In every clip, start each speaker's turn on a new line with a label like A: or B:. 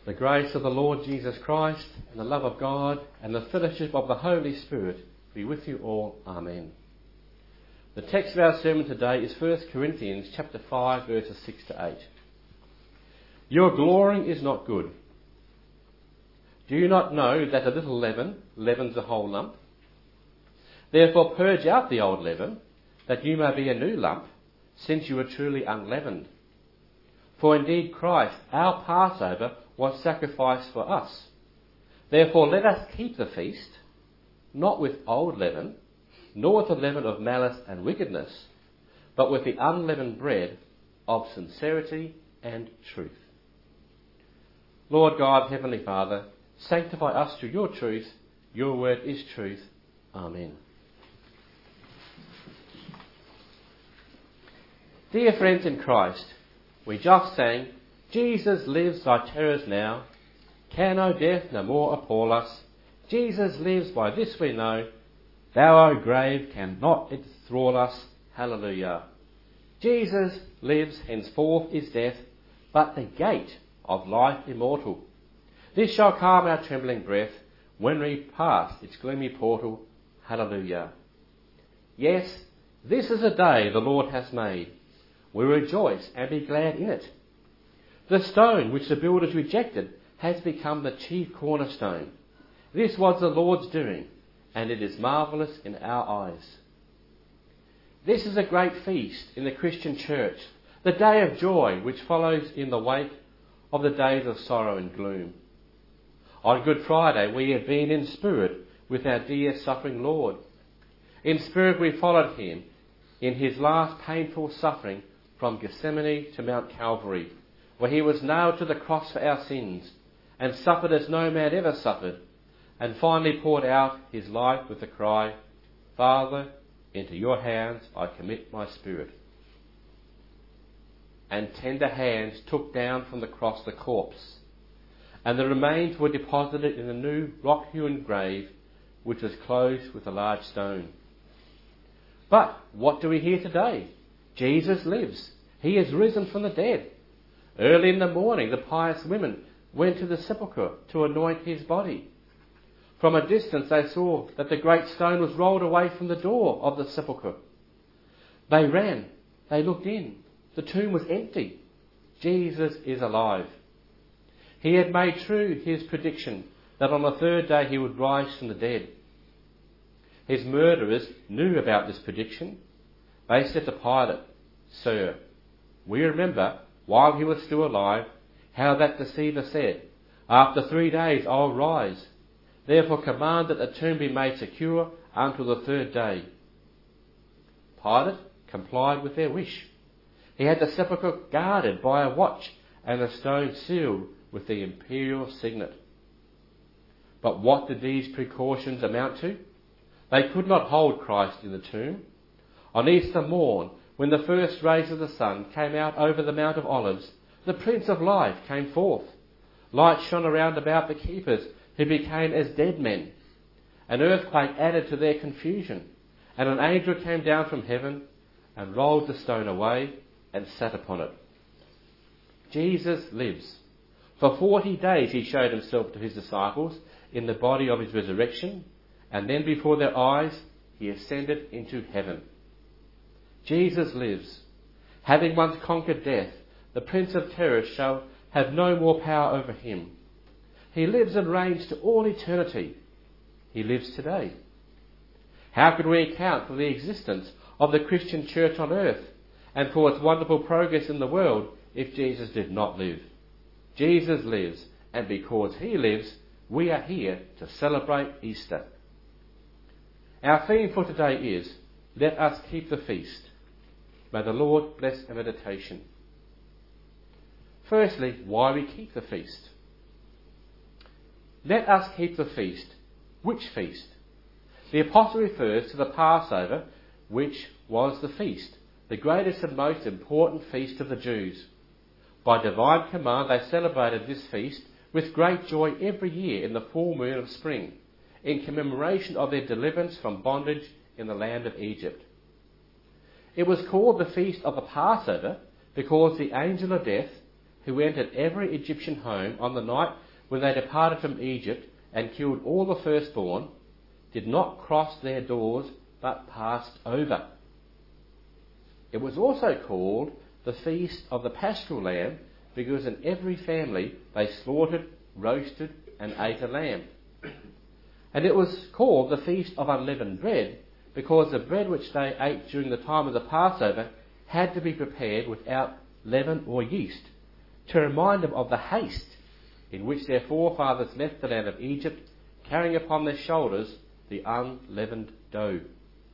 A: The grace of the Lord Jesus Christ and the love of God and the fellowship of the Holy Spirit be with you all. Amen. The text of our sermon today is 1 Corinthians chapter 5 verses 6 to 8. Your glorying is not good. Do you not know that a little leaven leavens the whole lump? Therefore purge out the old leaven, that you may be a new lump, since you are truly unleavened. For indeed Christ, our Passover, was sacrificed for us. Therefore let us keep the feast, not with old leaven, nor with the leaven of malice and wickedness, but with the unleavened bread of sincerity and truth. Lord God, Heavenly Father, sanctify us through your truth. Your word is truth. Amen. Dear friends in Christ, we just sang, Jesus lives, thy terrors now. Can no death no more appall us? Jesus lives, by this we know. Thou, O grave, cannot enthrall us. Hallelujah. Jesus lives, henceforth is death, but the gate of life immortal. This shall calm our trembling breath when we pass its gloomy portal. Hallelujah. Yes, this is a day the Lord has made. We rejoice and be glad in it. The stone which the builders rejected has become the chief cornerstone. This was the Lord's doing, and it is marvellous in our eyes. This is a great feast in the Christian church, the day of joy which follows in the wake of the days of sorrow and gloom. On Good Friday we have been in spirit with our dear suffering Lord. In spirit we followed him in his last painful suffering from Gethsemane to Mount Calvary, where he was nailed to the cross for our sins and suffered as no man ever suffered, and finally poured out his life with the cry, Father, into your hands I commit my spirit. And tender hands took down from the cross the corpse, and the remains were deposited in a new rock-hewn grave, which was closed with a large stone. But what do we hear today? Jesus lives. He is risen from the dead. Early in the morning, the pious women went to the sepulchre to anoint his body. From a distance, they saw that the great stone was rolled away from the door of the sepulchre. They ran. They looked in. The tomb was empty. Jesus is alive. He had made true his prediction that on the third day he would rise from the dead. His murderers knew about this prediction. They said to Pilate, Sir, we remember, while he was still alive, how that deceiver said, After 3 days I'll rise. Therefore command that the tomb be made secure until the third day. Pilate complied with their wish. He had the sepulchre guarded by a watch and the stone sealed with the imperial signet. But what did these precautions amount to? They could not hold Christ in the tomb. On Easter morn, when the first rays of the sun came out over the Mount of Olives, the Prince of Life came forth. Light shone around about the keepers, who became as dead men. An earthquake added to their confusion, and an angel came down from heaven and rolled the stone away and sat upon it. Jesus lives. For 40 days he showed himself to his disciples in the body of his resurrection, and then before their eyes he ascended into heaven. Jesus lives. Having once conquered death, the Prince of Terror shall have no more power over him. He lives and reigns to all eternity. He lives today. How could we account for the existence of the Christian church on earth and for its wonderful progress in the world if Jesus did not live? Jesus lives, and because he lives, we are here to celebrate Easter. Our theme for today is, Let us keep the feast. May the Lord bless our meditation. Firstly, why we keep the feast. Let us keep the feast. Which feast? The apostle refers to the Passover, which was the feast, the greatest and most important feast of the Jews. By divine command they celebrated this feast with great joy every year in the full moon of spring, in commemoration of their deliverance from bondage in the land of Egypt. It was called the Feast of the Passover because the angel of death, who entered every Egyptian home on the night when they departed from Egypt and killed all the firstborn, did not cross their doors, but passed over. It was also called the Feast of the Paschal Lamb, because in every family they slaughtered, roasted, and ate a lamb. And it was called the Feast of Unleavened Bread, because the bread which they ate during the time of the Passover had to be prepared without leaven or yeast, to remind them of the haste in which their forefathers left the land of Egypt, carrying upon their shoulders the unleavened dough.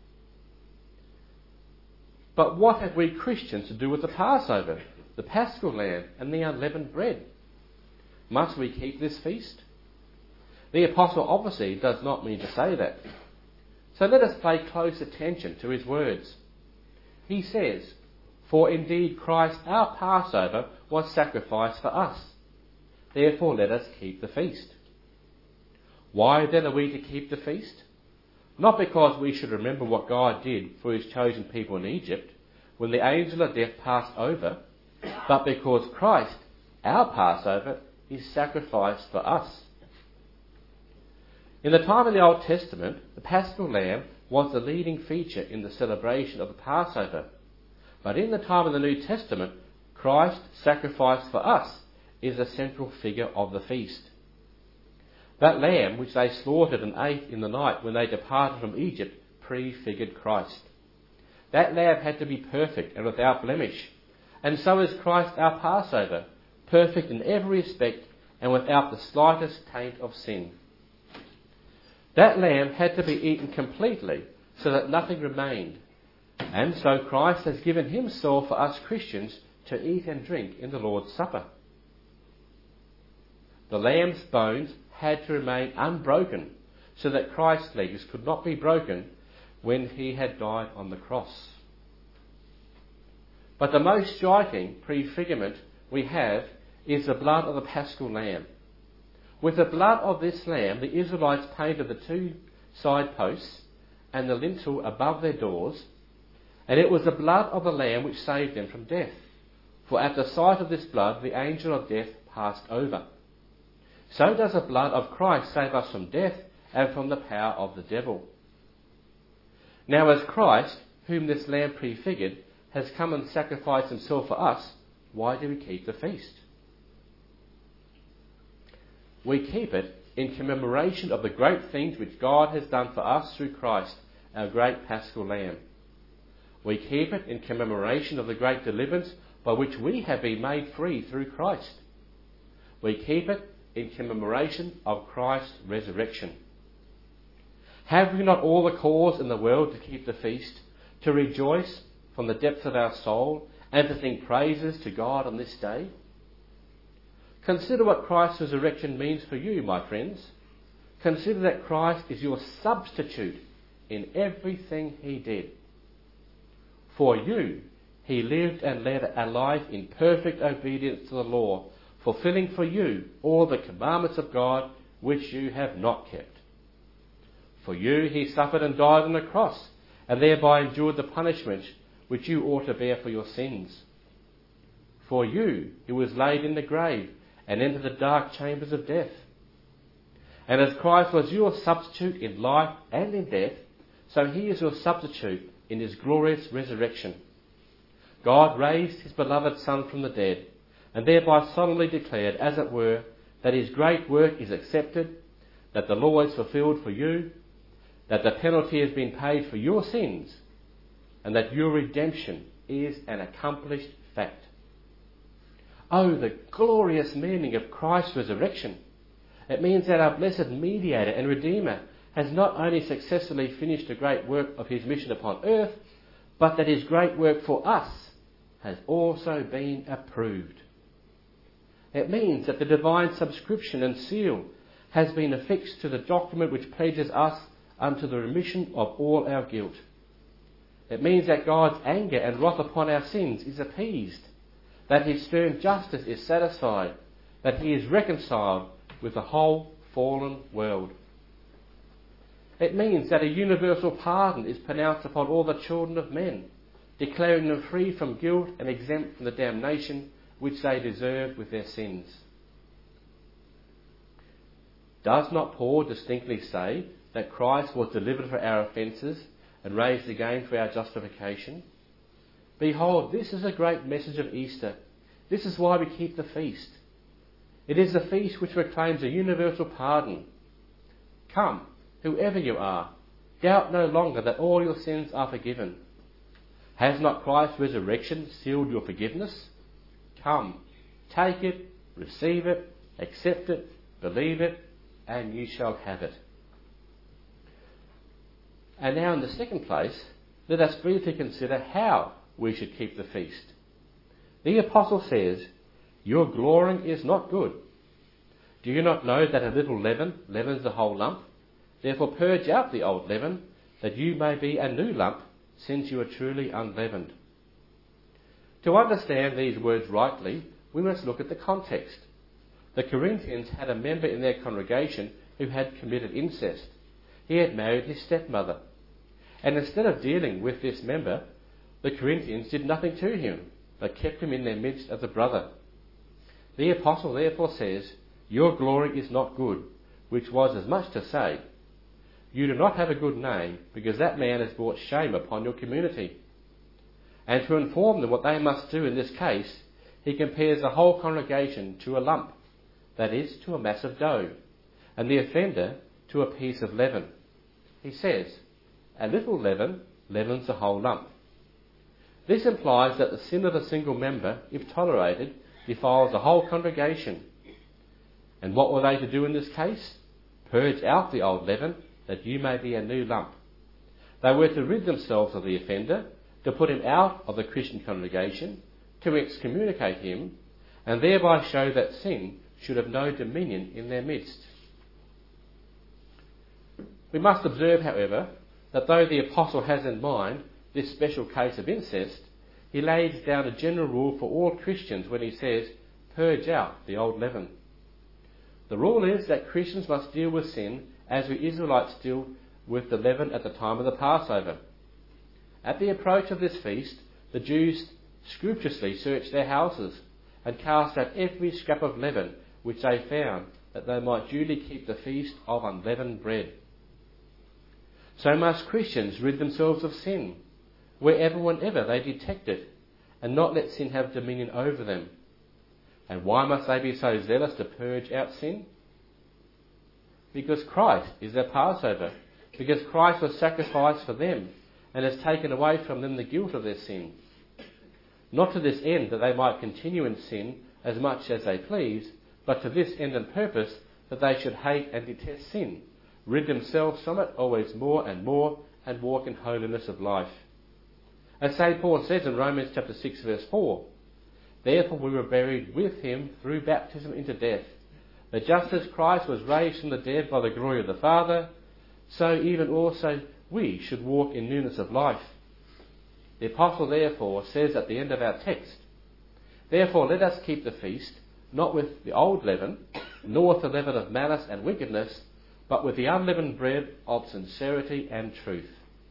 A: But what have we Christians to do with the Passover, the Paschal Lamb, and the unleavened bread? Must we keep this feast? The Apostle obviously does not mean to say that. So let us pay close attention to his words. He says, "For indeed Christ our Passover was sacrificed for us. Therefore let us keep the feast." Why then are we to keep the feast? Not because we should remember what God did for his chosen people in Egypt, when the angel of death passed over, but because Christ, our Passover, is sacrificed for us. In the time of the Old Testament, the Paschal Lamb was the leading feature in the celebration of the Passover. But in the time of the New Testament, Christ, sacrificed for us, is the central figure of the feast. That lamb which they slaughtered and ate in the night when they departed from Egypt prefigured Christ. That lamb had to be perfect and without blemish, and so is Christ our Passover, perfect in every respect and without the slightest taint of sin. That lamb had to be eaten completely so that nothing remained, and so Christ has given himself for us Christians to eat and drink in the Lord's Supper. The lamb's bones had to remain unbroken so that Christ's legs could not be broken when he had died on the cross. But the most striking prefigurement we have is the blood of the Paschal Lamb. With the blood of this lamb, the Israelites painted the two side posts and the lintel above their doors, and it was the blood of the lamb which saved them from death. For at the sight of this blood, the angel of death passed over. So does the blood of Christ save us from death and from the power of the devil. Now as Christ, whom this lamb prefigured, has come and sacrificed himself for us, why do we keep the feast? We keep it in commemoration of the great things which God has done for us through Christ, our great Paschal Lamb. We keep it in commemoration of the great deliverance by which we have been made free through Christ. We keep it in commemoration of Christ's resurrection. Have we not all the cause in the world to keep the feast, to rejoice from the depths of our soul, and to sing praises to God on this day? Consider what Christ's resurrection means for you, my friends. Consider that Christ is your substitute in everything he did. For you, he lived and led a life in perfect obedience to the law, fulfilling for you all the commandments of God which you have not kept. For you, he suffered and died on the cross, and thereby endured the punishment which you ought to bear for your sins. For you, he was laid in the grave and entered the dark chambers of death. And as Christ was your substitute in life and in death, so he is your substitute in his glorious resurrection. God raised his beloved Son from the dead, and thereby solemnly declared, as it were, that his great work is accepted, that the law is fulfilled for you, that the penalty has been paid for your sins, and that your redemption is an accomplished fact. Oh, the glorious meaning of Christ's resurrection! It means that our blessed mediator and redeemer has not only successfully finished the great work of his mission upon earth, but that his great work for us has also been approved. It means that the divine subscription and seal has been affixed to the document which pledges us unto the remission of all our guilt. It means that God's anger and wrath upon our sins is appeased, that his stern justice is satisfied, that he is reconciled with the whole fallen world. It means that a universal pardon is pronounced upon all the children of men, declaring them free from guilt and exempt from the damnation which they deserved with their sins. Does not Paul distinctly say that Christ was delivered for our offences and raised again for our justification? Behold, this is a great message of Easter. This is why we keep the feast. It is the feast which proclaims a universal pardon. Come, whoever you are, doubt no longer that all your sins are forgiven. Has not Christ's resurrection sealed your forgiveness? Come, take it, receive it, accept it, believe it, and you shall have it. And now in the second place, let us briefly consider how we should keep the feast. The apostle says, your glorying is not good. Do you not know that a little leaven leavens the whole lump? Therefore purge out the old leaven, that you may be a new lump, since you are truly unleavened. To understand these words rightly, we must look at the context. The Corinthians had a member in their congregation who had committed incest. He had married his stepmother. And instead of dealing with this member, the Corinthians did nothing to him, but kept him in their midst as a brother. The apostle therefore says, your glory is not good, which was as much to say, you do not have a good name, because that man has brought shame upon your community. And to inform them what they must do in this case, he compares the whole congregation to a lump, that is, to a mass of dough, and the offender to a piece of leaven. He says, a little leaven leavens the whole lump. This implies that the sin of a single member, if tolerated, defiles the whole congregation. And what were they to do in this case? Purge out the old leaven, that you may be a new lump. They were to rid themselves of the offender, to put him out of the Christian congregation, to excommunicate him, and thereby show that sin should have no dominion in their midst. We must observe, however, that though the apostle has in mind this special case of incest, he lays down a general rule for all Christians when he says, purge out the old leaven. The rule is that Christians must deal with sin as the Israelites deal with the leaven at the time of the Passover. At the approach of this feast, the Jews scrupulously searched their houses and cast out every scrap of leaven which they found, that they might duly keep the feast of unleavened bread. So must Christians rid themselves of sin, wherever, whenever they detect it, and not let sin have dominion over them. And why must they be so zealous to purge out sin? Because Christ is their Passover, because Christ was sacrificed for them, and has taken away from them the guilt of their sin. Not to this end that they might continue in sin as much as they please, but to this end and purpose that they should hate and detest sin, rid themselves from it always more, and walk in holiness of life. As St. Paul says in Romans chapter 6 verse 4, therefore we were buried with him through baptism into death, that just as Christ was raised from the dead by the glory of the Father, so even also we should walk in newness of life. The apostle therefore says at the end of our text, therefore let us keep the feast, not with the old leaven, nor with the leaven of malice and wickedness, but with the unleavened bread of sincerity and truth.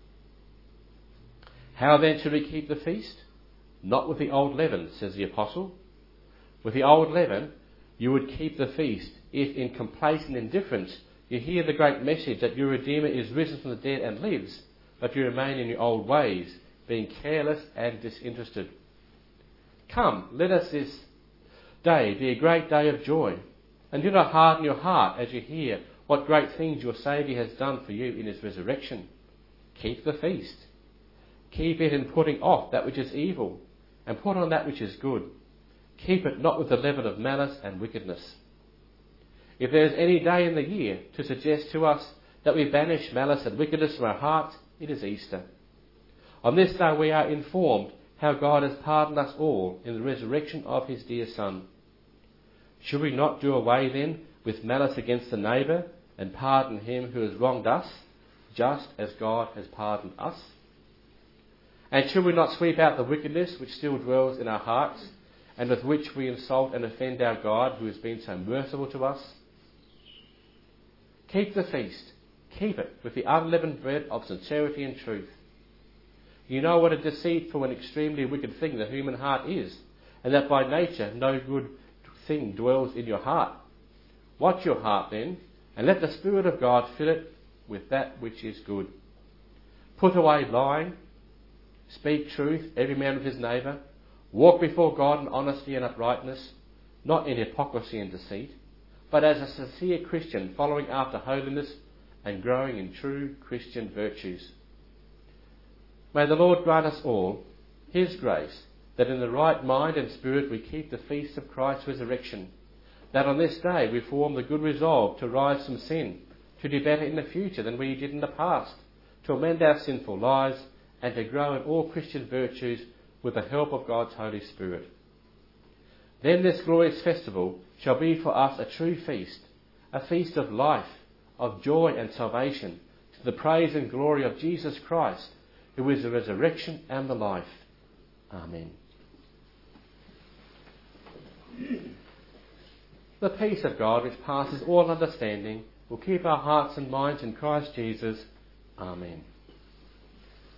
A: How then should we keep the feast? Not with the old leaven, says the apostle. With the old leaven, you would keep the feast if in complacent indifference you hear the great message that your Redeemer is risen from the dead and lives, but you remain in your old ways, being careless and disinterested. Come, let us this day be a great day of joy, and do not harden your heart as you hear what great things your Saviour has done for you in his resurrection. Keep the feast. Keep it in putting off that which is evil, and put on that which is good. Keep it not with the leaven of malice and wickedness. If there is any day in the year to suggest to us that we banish malice and wickedness from our hearts, it is Easter. On this day we are informed how God has pardoned us all in the resurrection of his dear Son. Should we not do away then with malice against the neighbour and pardon him who has wronged us, just as God has pardoned us? And should we not sweep out the wickedness which still dwells in our hearts, and with which we insult and offend our God who has been so merciful to us? Keep the feast. Keep it with the unleavened bread of sincerity and truth. You know what a deceitful and extremely wicked thing the human heart is, and that by nature no good thing dwells in your heart. Watch your heart then, and let the Spirit of God fill it with that which is good. Put away lying, speak truth, every man with his neighbour, walk before God in honesty and uprightness, not in hypocrisy and deceit, but as a sincere Christian, following after holiness and growing in true Christian virtues. May the Lord grant us all His grace, that in the right mind and spirit we keep the feast of Christ's resurrection, that on this day we form the good resolve to rise from sin, to do better in the future than we did in the past, to amend our sinful lives, and to grow in all Christian virtues with the help of God's Holy Spirit. Then this glorious festival shall be for us a true feast, a feast of life, of joy and salvation, to the praise and glory of Jesus Christ, who is the resurrection and the life. Amen. The peace of God, which passes all understanding, will keep our hearts and minds in Christ Jesus. Amen.